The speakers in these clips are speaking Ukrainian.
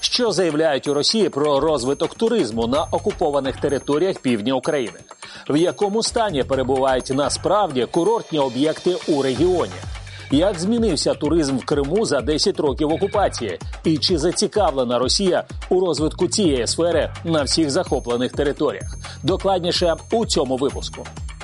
Що заявляють у Росії про розвиток туризму на окупованих територіях півдня України? В якому стані перебувають насправді курортні об'єкти у регіоні? Як змінився туризм в Криму за 10 років окупації? І чи зацікавлена Росія у розвитку цієї сфери на всіх захоплених територіях? Докладніше у цьому випуску.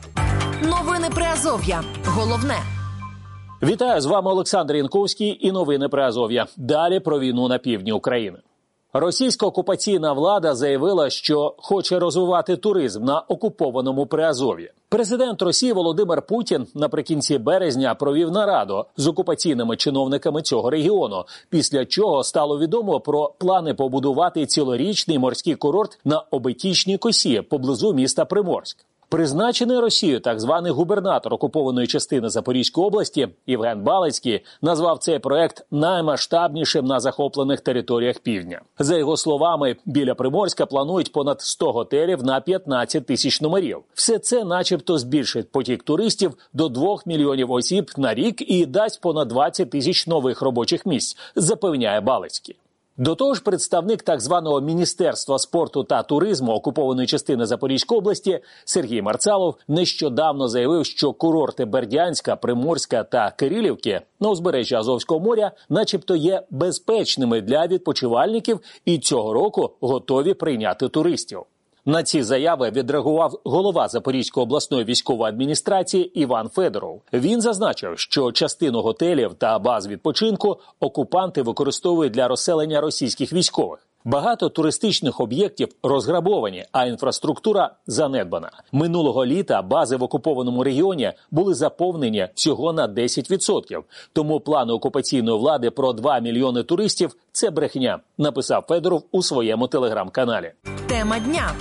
Новини Приазов'я. Головне. Вітаю, з вами Олександр Янковський і новини Приазов'я. Далі про війну на півдні України. Російська окупаційна влада заявила, що хоче розвивати туризм на окупованому Приазов'ї. Президент Росії Володимир Путін наприкінці березня провів нараду з окупаційними чиновниками цього регіону, після чого стало відомо про плани побудувати цілорічний морський курорт на Обетічній косі поблизу міста Приморськ. Призначений Росією так званий губернатор окупованої частини Запорізької області Євген Балицький назвав цей проект наймасштабнішим на захоплених територіях півдня. За його словами, біля Приморська планують понад 100 готелів на 15 тисяч номерів. Все це начебто збільшить потік туристів до 2 мільйонів осіб на рік і дасть понад 20 тисяч нових робочих місць, запевняє Балицький. До того ж, представник так званого Міністерства спорту та туризму окупованої частини Запорізької області Сергій Марцалов нещодавно заявив, що курорти Бердянська, Приморська та Кирилівки на узбережжі Азовського моря начебто є безпечними для відпочивальників і цього року готові прийняти туристів. На ці заяви відреагував голова Запорізької обласної військової адміністрації Іван Федоров. Він зазначив, що частину готелів та баз відпочинку окупанти використовують для розселення російських військових. Багато туристичних об'єктів розграбовані, а інфраструктура занедбана. Минулого літа бази в окупованому регіоні були заповнені всього на 10%. Тому плани окупаційної влади про 2 мільйони туристів – це брехня, написав Федоров у своєму телеграм-каналі. Тема дня.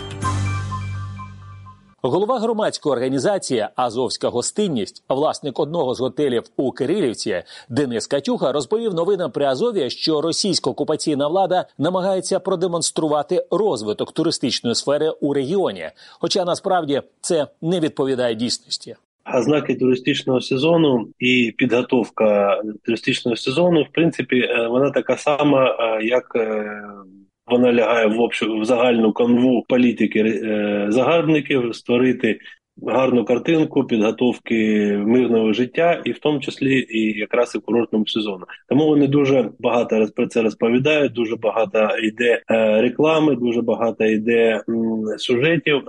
Голова громадської організації «Азовська гостинність», власник одного з готелів у Кирилівці, Денис Катюха розповів новинам Приазов'я, що російська окупаційна влада намагається продемонструвати розвиток туристичної сфери у регіоні. Хоча насправді це не відповідає дійсності. Ознаки туристичного сезону і підготовка туристичного сезону, в принципі, вона така сама, як вона лягає в загальну канву політики загарбників, створити гарну картинку підготовки мирного життя, і в тому числі і якраз і курортному сезону. Тому вони дуже багато про це розповідають, дуже багато йде реклами, дуже багато йде сюжетів.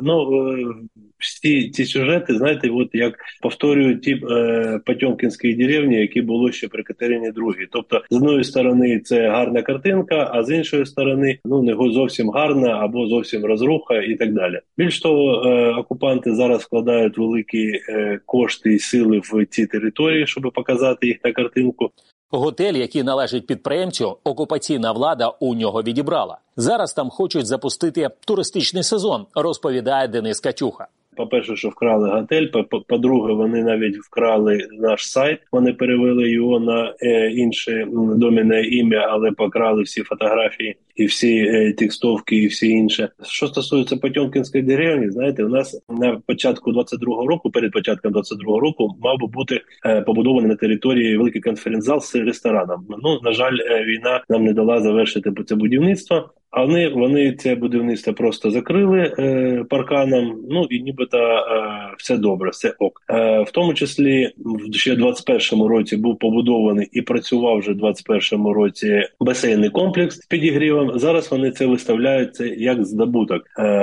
Всі ці сюжети, знаєте, от як повторюють ті потьомкінські деревні, які було ще при Катерині II. Тобто, з однієї сторони, це гарна картинка, а з іншої сторони, не зовсім гарна або зовсім розруха і так далі. Більш того, окупанти зараз вкладають великі кошти і сили в ці території, щоб показати їх на картинку. Готель, який належить підприємцю, окупаційна влада у нього відібрала. Зараз там хочуть запустити туристичний сезон, розповідає Денис Катюха. По-перше, що вкрали готель, по-друге, вони навіть вкрали наш сайт, вони перевели його на інше домінне ім'я, але покрали всі фотографії і всі текстовки і всі інше. Що стосується Потьомкінської деревні, знаєте, у нас на початку 22-го року, перед початком 22-го року, мав би бути побудований на території великий конференц-зал з рестораном. На жаль, війна нам не дала завершити це будівництво. А вони це будівництво просто закрили парканом, і нібито все добре, все ок. В тому числі ще в 21-му році був побудований і працював вже в 21-му році басейнний комплекс з підігрівом. Зараз вони це виставляють це як здобуток.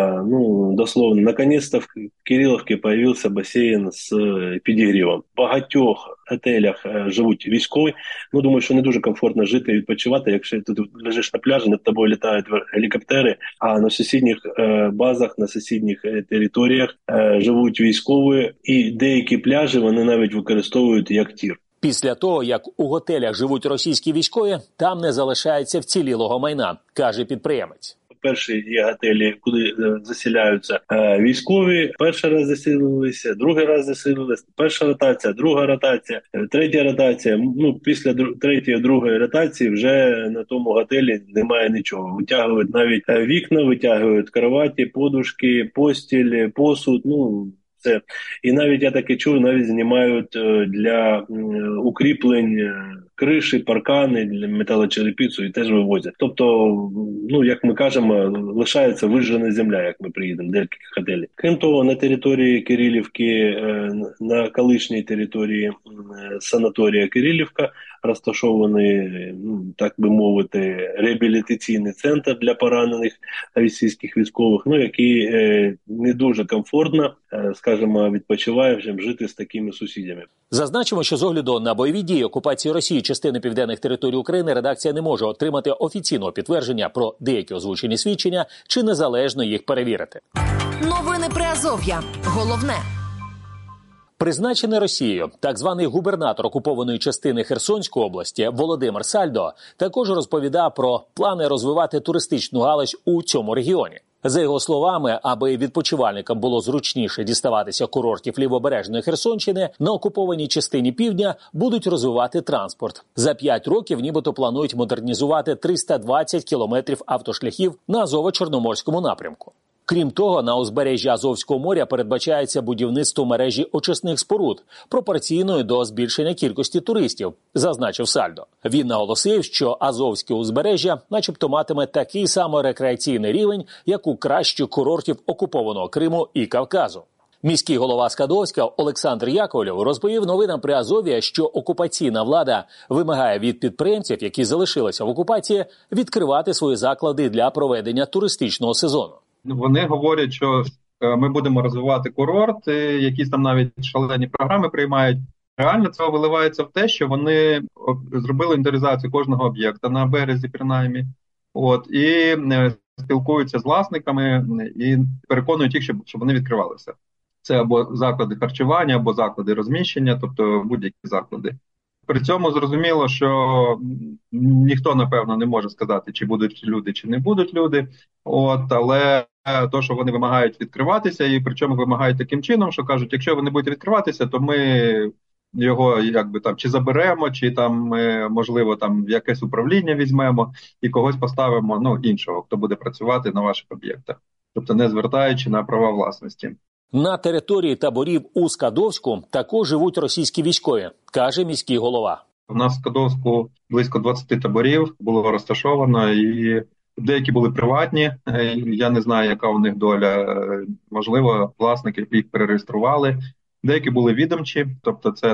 Дословно, наконец-то в Кириловці появився басейн з підігрівом. В багатьох готелях живуть військові. Думаю, що не дуже комфортно жити і відпочивати, якщо ти лежиш на пляжі, над тобою літають гелікоптери, а на сусідніх базах, на сусідніх територіях живуть військові, і деякі пляжі вони навіть використовують як тір. Після того, як у готелях живуть російські військові, там не залишається вцілілого майна, каже підприємець. Перші є готелі, куди заселяються військові. Перший раз заселилися, другий раз заселилися, перша ротація, друга ротація, третя ротація. Після третьої, другої ротації вже на тому готелі немає нічого. Витягують навіть вікна, витягують кроваті, подушки, постіль, посуд, це. І навіть, я таке чую, навіть знімають для укріплень криші, паркани, металочерепицю і теж вивозять. Тобто, як ми кажемо, лишається вижжена земля, як ми приїдемо, деяких готелів. Крім того, на території Кирилівки, на колишній території санаторія Кирилівка розташований, так би мовити, реабілітаційний центр для поранених російських військових, який не дуже комфортно, скажімо, відпочиваючим жити з такими сусідями. Зазначимо, що з огляду на бойові дії окупації Росії частини південних територій України редакція не може отримати офіційного підтвердження про деякі озвучені свідчення чи незалежно їх перевірити. Новини Приазов'я. Головне. Призначений Росією так званий губернатор окупованої частини Херсонської області Володимир Сальдо також розповідав про плани розвивати туристичну галузь у цьому регіоні. За його словами, аби відпочивальникам було зручніше діставатися курортів лівобережної Херсонщини, на окупованій частині півдня будуть розвивати транспорт. За 5 років нібито планують модернізувати 320 кілометрів автошляхів на Азово-Чорноморському напрямку. Крім того, на узбережжі Азовського моря передбачається будівництво мережі очисних споруд, пропорційною до збільшення кількості туристів, зазначив Сальдо. Він наголосив, що Азовське узбережжя начебто матиме такий самий рекреаційний рівень, як у кращих курортів окупованого Криму і Кавказу. Міський голова Скадовська Олександр Яковлєв розповів новинам Приазов'я, що окупаційна влада вимагає від підприємців, які залишилися в окупації, відкривати свої заклади для проведення туристичного сезону. Вони говорять, що ми будемо розвивати курорт, якісь там навіть шалені програми приймають. Реально це виливається в те, що вони зробили інвентаризацію кожного об'єкта на березі, принаймні, і спілкуються з власниками і переконують їх, щоб вони відкривалися. Це або заклади харчування, або заклади розміщення, тобто будь-які заклади. При цьому зрозуміло, що ніхто, напевно, не може сказати, чи будуть люди, чи не будуть люди. Але то, що вони вимагають відкриватися, і причому вимагають таким чином, що кажуть, якщо ви не будете відкриватися, то ми його чи заберемо, чи можливо в якесь управління візьмемо і когось поставимо, іншого, хто буде працювати на ваших об'єктах. Тобто не звертаючи на права власності. На території таборів у Скадовську також живуть російські військові, каже міський голова. У нас в Скадовську близько 20 таборів було розташовано, і деякі були приватні. Я не знаю, яка у них доля. Можливо, власники їх перереєстрували. Деякі були відомчі, тобто це,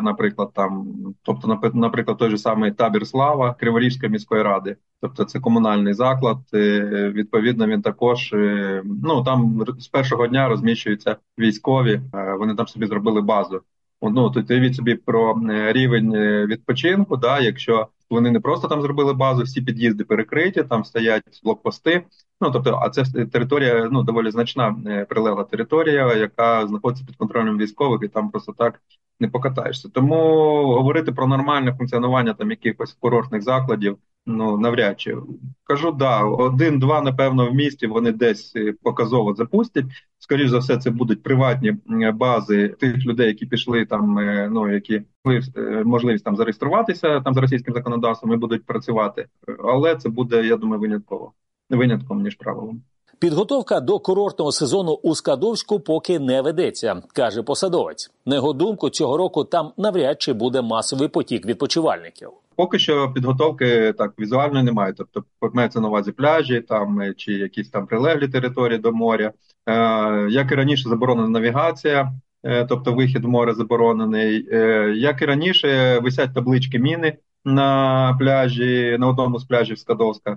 наприклад, той же самий табір «Слава» Криворізької міської ради. Тобто це комунальний заклад, відповідно він також, там з першого дня розміщуються військові, вони там собі зробили базу. Тут уявіть собі про рівень відпочинку, якщо вони не просто там зробили базу, всі під'їзди перекриті, там стоять блокпости, а це територія, доволі значна прилегла територія, яка знаходиться під контролем військових, і там просто так не покатаєшся. Тому говорити про нормальне функціонування якихось курортних закладів, навряд чи. Кажу, 1-2, напевно, в місті вони десь показово запустять. Скоріше за все, це будуть приватні бази тих людей, які пішли які мали можливість зареєструватися за російським законодавством і будуть працювати. Але це буде, я думаю, винятком, ніж правилом. Підготовка до курортного сезону у Скадовську поки не ведеться, каже посадовець. На його думку, цього року там навряд чи буде масовий потік відпочивальників. Поки що підготовки візуально немає. Тобто, мається на увазі пляжі чи якісь прилеглі території до моря. Як і раніше, заборонена навігація, тобто вихід в море заборонений. Як і раніше, висять таблички міни на пляжі, на одному з пляжів Скадовська.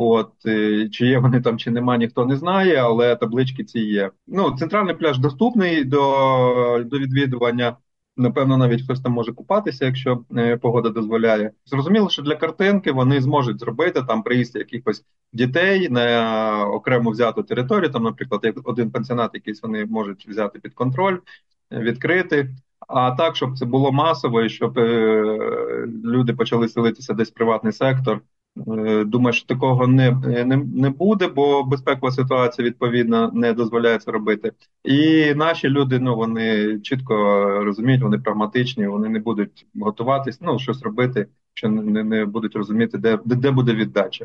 Чи є вони там, чи нема, ніхто не знає, але таблички ці є. Центральний пляж доступний до відвідування. Напевно, навіть хтось там може купатися, якщо погода дозволяє. Зрозуміло, що для картинки вони зможуть зробити приїзд якихось дітей на окремо взяту територію. Наприклад, як один пансіонат якийсь вони можуть взяти під контроль, відкрити. А так, щоб це було масово і щоб люди почали селитися десь в приватний сектор. Думаю, що такого не буде, бо безпекова ситуація, відповідно, не дозволяє це робити. І наші люди, вони чітко розуміють, вони прагматичні, вони не будуть готуватись, щось робити, що не будуть розуміти, де буде віддача.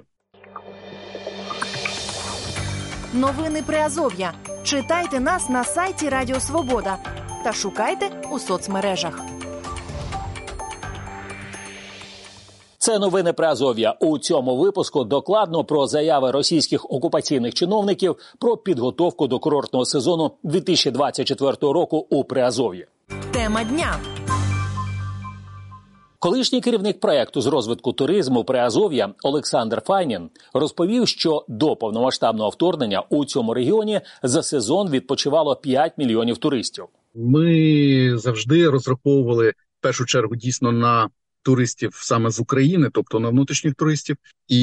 Новини Приазов'я. Читайте нас на сайті Радіо Свобода та шукайте у соцмережах. Це новини Приазов'я. У цьому випуску докладно про заяви російських окупаційних чиновників про підготовку до курортного сезону 2024 року у Приазов'ї. Тема дня. Колишній керівник проєкту з розвитку туризму Приазов'я Олександр Файнін розповів, що до повномасштабного вторгнення у цьому регіоні за сезон відпочивало 5 мільйонів туристів. Ми завжди розраховували в першу чергу дійсно на туристів саме з України, тобто на внутрішніх туристів,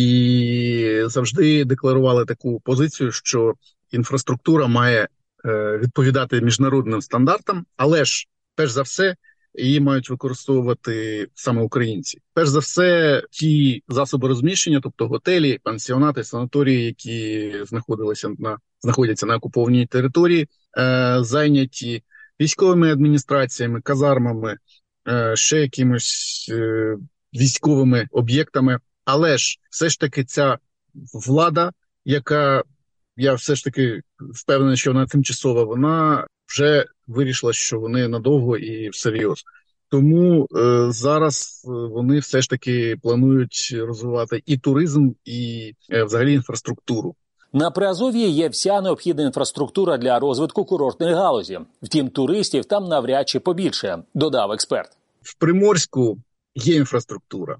і завжди декларували таку позицію, що інфраструктура має відповідати міжнародним стандартам, але ж, перш за все, її мають використовувати саме українці. Перш за все, ті засоби розміщення, тобто готелі, пансіонати, санаторії, які знаходяться на окупованій території, зайняті військовими адміністраціями, казармами, ще якимось військовими об'єктами. Але ж все ж таки ця влада, яка, я все ж таки впевнений, що вона тимчасова, вона вже вирішила, що вони надовго і всерйоз. Тому зараз вони все ж таки планують розвивати і туризм, і взагалі інфраструктуру. На Приазов'ї є вся необхідна інфраструктура для розвитку курортної галузі. Втім, туристів там навряд чи побільше, додав експерт. В Приморську є інфраструктура.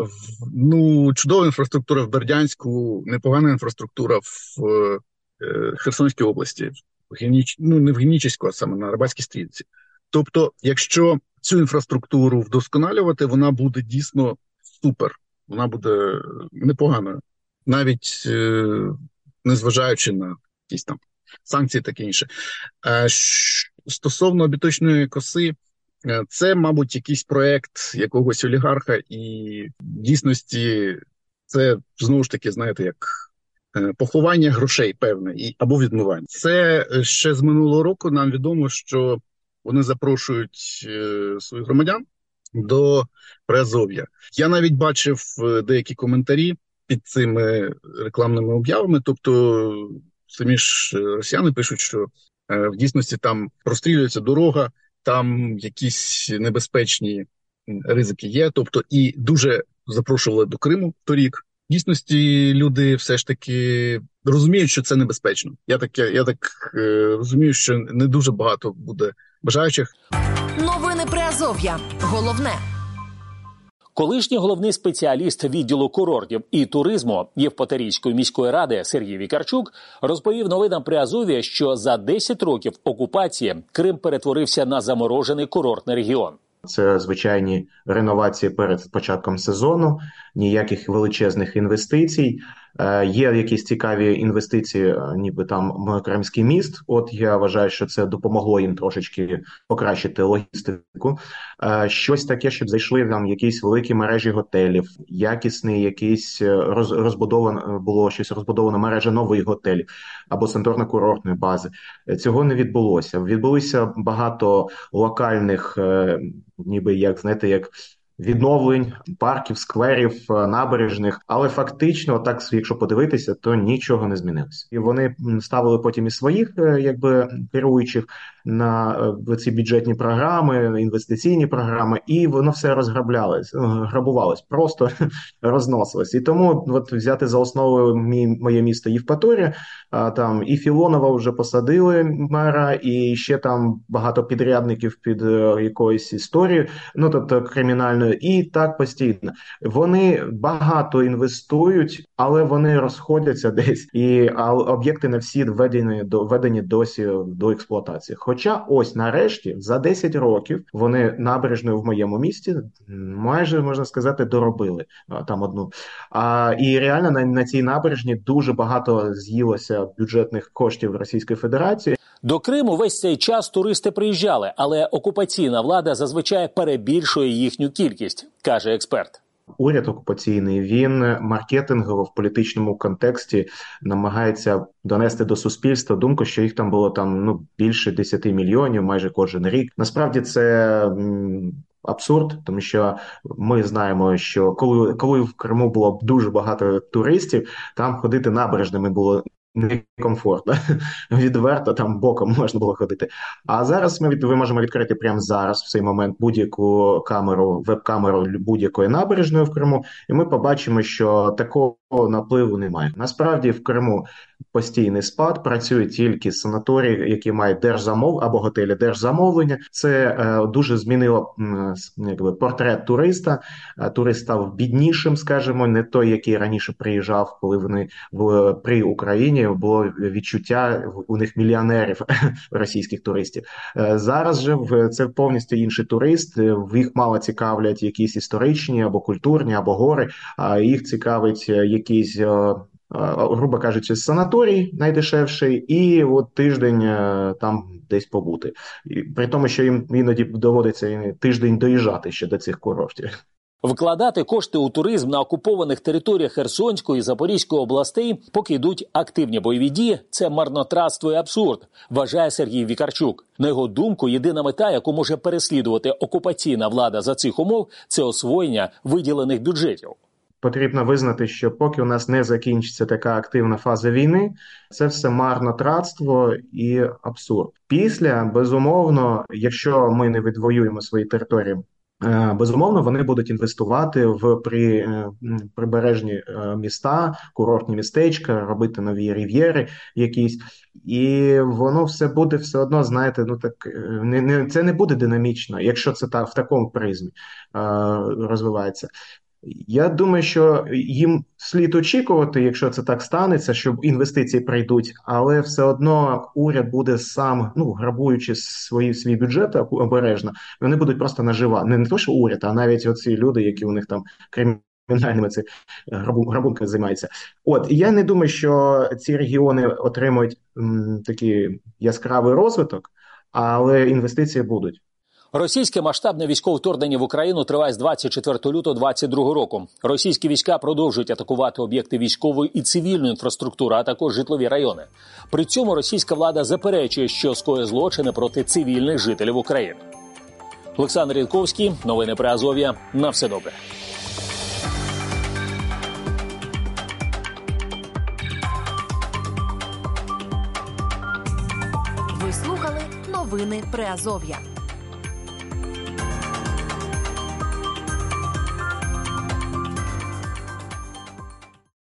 Чудова інфраструктура в Бердянську, непогана інфраструктура в Херсонській області. Не в Генічеську, а саме на Арабатській стрілці. Тобто, якщо цю інфраструктуру вдосконалювати, вона буде дійсно супер, вона буде непоганою. Навіть незважаючи на якісь там санкції і таке інше. Стосовно обіточної коси, це, мабуть, якийсь проект якогось олігарха, і в дійсності це, знову ж таки, знаєте, як поховання грошей, певне, або відмивання. Це ще з минулого року нам відомо, що вони запрошують своїх громадян до Приазов'я. Я навіть бачив деякі коментарі під цими рекламними об'явами, тобто самі ж росіяни пишуть, що в дійсності там прострілюється дорога, там якісь небезпечні ризики є, тобто і дуже запрошували до Криму торік. В дійсності люди все ж таки розуміють, що це небезпечно. Я так розумію, що не дуже багато буде бажаючих. Новини Приазов'я. Головне. Колишній головний спеціаліст відділу курортів і туризму Євпаторійської міської ради Сергій Вікарчук розповів новинам Приазов'я, що за 10 років окупації Крим перетворився на заморожений курортний регіон. Це звичайні реновації перед початком сезону, ніяких величезних інвестицій. Є якісь цікаві інвестиції, ніби там Кримський міст. От я вважаю, що це допомогло їм трошечки покращити логістику. Щось таке, щоб зайшли там якісь великі мережі готелів, якісний якийсь розбудована мережа нових готелів або санаторно-курортної бази. Цього не відбулося. Відбулося багато локальних, ніби як відновлень парків, скверів, набережних, але фактично, так, якщо подивитися, то нічого не змінилося. І вони ставили потім і своїх, керуючих на ці бюджетні програми, інвестиційні програми, і воно все грабувалось, просто розносилось. І тому от взяти за основу моє місто Євпаторія, там і Філонова вже посадили мера, і ще там багато підрядників під якоюсь історією, тобто кримінальною, і так постійно. Вони багато інвестують, але вони розходяться десь, і об'єкти не всі введені досі до експлуатації. Хоча ось нарешті за 10 років вони набережною в моєму місті майже, можна сказати, доробили там одну. І реально на цій набережні дуже багато з'їлося бюджетних коштів Російської Федерації. До Криму весь цей час туристи приїжджали, але окупаційна влада зазвичай перебільшує їхню кількість, каже експерт. Уряд окупаційний, він маркетингово в політичному контексті намагається донести до суспільства думку, що їх там було більше 10 мільйонів майже кожен рік. Насправді це абсурд, тому що ми знаємо, що коли в Криму було дуже багато туристів, там ходити набережними було некомфортно. Відверто там боком можна було ходити. А зараз ви можемо відкрити прямо зараз, в цей момент, будь-яку камеру, веб-камеру будь-якої набережної в Криму, і ми побачимо, що такого напливу немає. Насправді в Криму постійний спад, працюють тільки санаторії, які мають або готелі держзамовлення. Це дуже змінило портрет туриста. Турист став біднішим, скажімо, не той, який раніше приїжджав, коли вони при Україні було відчуття у них мільйонерів російських туристів. Зараз же це повністю інший турист, їх мало цікавлять якісь історичні або культурні, або гори, а їх цікавить якісь, грубо кажучи, санаторій найдешевший, і от тиждень там десь побути. І при тому, що їм іноді доводиться тиждень доїжджати ще до цих курортів. Вкладати кошти у туризм на окупованих територіях Херсонської і Запорізької областей, поки йдуть активні бойові дії, це марнотратство і абсурд, вважає Сергій Вікарчук. На його думку, єдина мета, яку може переслідувати окупаційна влада за цих умов, це освоєння виділених бюджетів. Потрібно визнати, що поки у нас не закінчиться така активна фаза війни, це все марнотратство і абсурд. Після, безумовно, якщо ми не відвоюємо свої території, безумовно, вони будуть інвестувати в прибережні міста, курортні містечка, робити нові рів'єри якісь, і воно все буде все одно, знаєте, це не буде динамічно, якщо це так в такому призмі розвивається. Я думаю, що їм слід очікувати, якщо це так станеться, що інвестиції прийдуть, але все одно уряд буде сам, грабуючи свій бюджет обережно, вони будуть просто наживати. Не то, що уряд, а навіть оці люди, які у них там кримінальними грабунками займаються. І я не думаю, що ці регіони отримують такий яскравий розвиток, але інвестиції будуть. Російське масштабне військове вторгнення в Україну триває з 24 лютого 2022 року. Російські війська продовжують атакувати об'єкти військової і цивільної інфраструктури, а також житлові райони. При цьому російська влада заперечує, що скоює злочини проти цивільних жителів України. Олександр Янковський, новини Приазов'я. На все добре. Ви слухали новини Приазов'я.